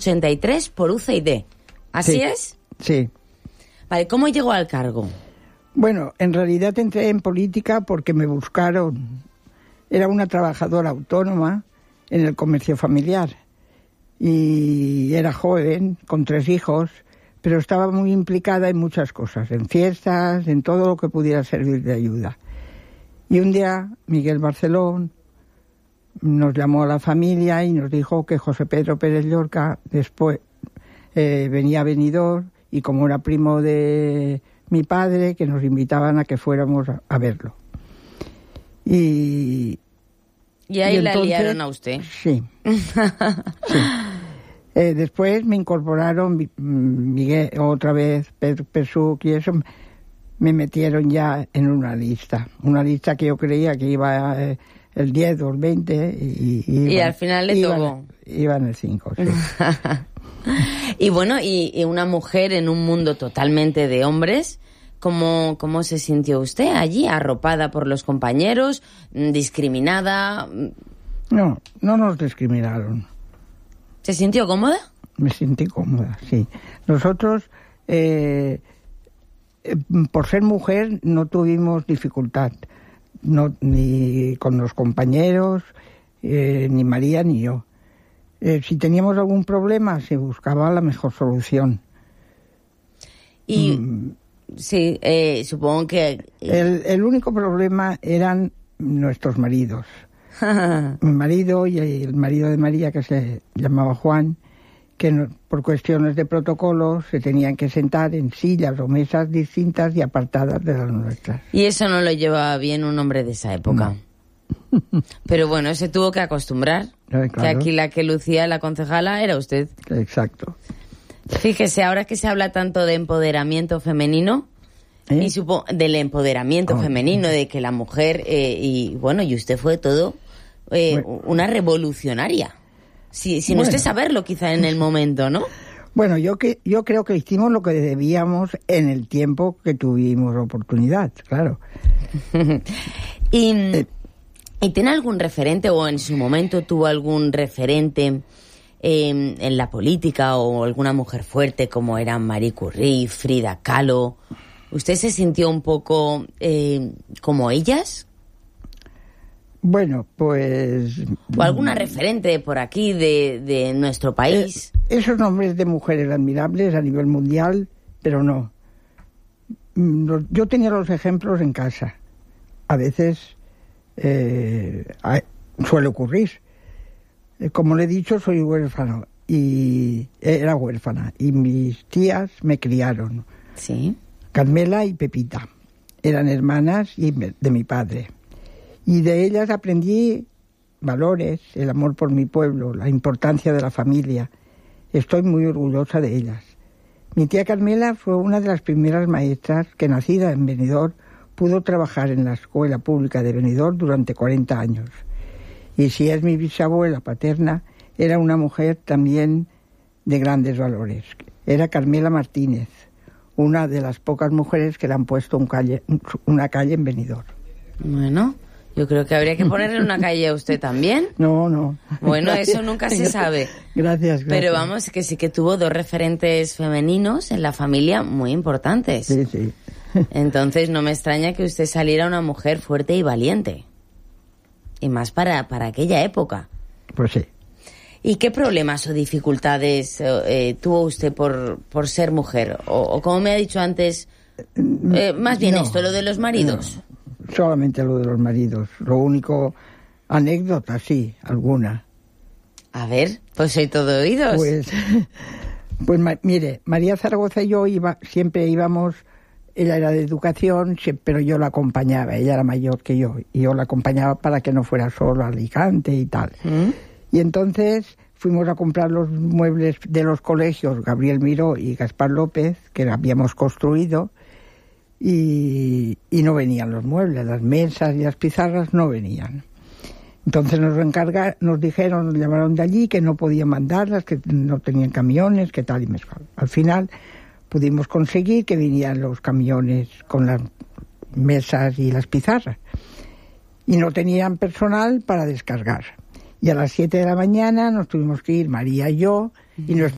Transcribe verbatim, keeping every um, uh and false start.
ochenta y tres por U C D. ¿Así sí, es? Sí. Vale, ¿cómo llegó al cargo? Bueno, en realidad entré en política porque me buscaron. Era una trabajadora autónoma en el comercio familiar. Y era joven, con tres hijos, pero estaba muy implicada en muchas cosas, en fiestas, en todo lo que pudiera servir de ayuda. Y un día Miguel Barcelón nos llamó a la familia y nos dijo que José Pedro Pérez Llorca después eh, venía a Benidorm, y como era primo de mi padre, que nos invitaban a que fuéramos a, a verlo. Y, y ahí y la entonces, liaron a usted. Sí. sí. Eh, después me incorporaron Miguel, otra vez Pedro Pesuk, y eso me metieron ya en una lista. Una lista que yo creía que iba eh, el diez o el veinte. Y, y, y iba, al final le iba, tocó. Iba en el cinco, sí. Y bueno, y, y una mujer en un mundo totalmente de hombres, ¿cómo, cómo se sintió usted allí? ¿Arropada por los compañeros? ¿Discriminada? No, no nos discriminaron. ¿Se sintió cómoda? Me sentí cómoda, sí. Nosotros, eh, eh, por ser mujer, no tuvimos dificultad, no, ni con los compañeros, eh, ni María ni yo. Eh, si teníamos algún problema, se buscaba la mejor solución. Y mm. sí, eh, supongo que... Eh... El, el único problema eran nuestros maridos. Mi marido y el marido de María, que se llamaba Juan, que no, por cuestiones de protocolo se tenían que sentar en sillas o mesas distintas y apartadas de las nuestras. Y eso no lo llevaba bien un hombre de esa época. No. Pero bueno, se tuvo que acostumbrar. Eh, claro. Que aquí la que lucía la concejala era usted. Exacto. Fíjese, ahora que se habla tanto de empoderamiento femenino, ¿Eh? y supo, del empoderamiento oh. femenino, de que la mujer, eh, y bueno, y usted fue todo... Eh, bueno. Una revolucionaria, si, sin bueno. usted saberlo quizá en el momento, ¿no? Bueno, yo que yo creo que hicimos lo que debíamos en el tiempo que tuvimos oportunidad, claro. y, eh. ¿Y tiene algún referente, o en su momento tuvo algún referente eh, en la política, o alguna mujer fuerte como eran Marie Curie, Frida Kahlo? ¿Usted se sintió un poco eh, como ellas? Bueno, pues... ¿O alguna referente por aquí de, de nuestro país? Eh, esos nombres de mujeres admirables a nivel mundial, pero no. Yo tenía los ejemplos en casa. A veces eh, suele ocurrir. Como le he dicho, soy huérfano. Y era huérfana. Y mis tías me criaron. Sí. Carmela y Pepita. Eran hermanas y de mi padre. Y de ellas aprendí valores, el amor por mi pueblo, la importancia de la familia. Estoy muy orgullosa de ellas. Mi tía Carmela fue una de las primeras maestras que, nacida en Benidorm, pudo trabajar en la escuela pública de Benidorm durante cuarenta años. Y si es mi bisabuela paterna, era una mujer también de grandes valores. Era Carmela Martínez, una de las pocas mujeres que le han puesto un calle, una calle en Benidorm. Bueno... Yo creo que habría que ponerle una calle a usted también. No, no. Bueno, gracias. Eso nunca se sabe. Gracias, gracias. Pero vamos, que sí que tuvo dos referentes femeninos en la familia muy importantes. Sí, sí. Entonces no me extraña que usted saliera una mujer fuerte y valiente. Y más para, para aquella época. Pues sí. ¿Y qué problemas o dificultades eh, tuvo usted por, por ser mujer? O, o como me ha dicho antes, eh, más bien no, esto, lo de los maridos. No. Solamente lo de los maridos. Lo único, anécdota, sí, alguna. A ver, pues soy todo oídos. Pues, pues ma, mire, María Zaragoza y yo iba, siempre íbamos, ella era de educación, pero yo la acompañaba, ella era mayor que yo, y yo la acompañaba para que no fuera solo a Alicante y tal. ¿Mm? Y entonces fuimos a comprar los muebles de los colegios, Gabriel Miró y Gaspar López, que habíamos construido, Y, y no venían los muebles, las mesas y las pizarras no venían. Entonces nos encarga, nos dijeron, nos llamaron de allí que no podían mandarlas, que no tenían camiones, que tal y mezcal. Al final pudimos conseguir que vinieran los camiones con las mesas y las pizarras. Y no tenían personal para descargar. Y a las siete de la mañana nos tuvimos que ir, María y yo, y nos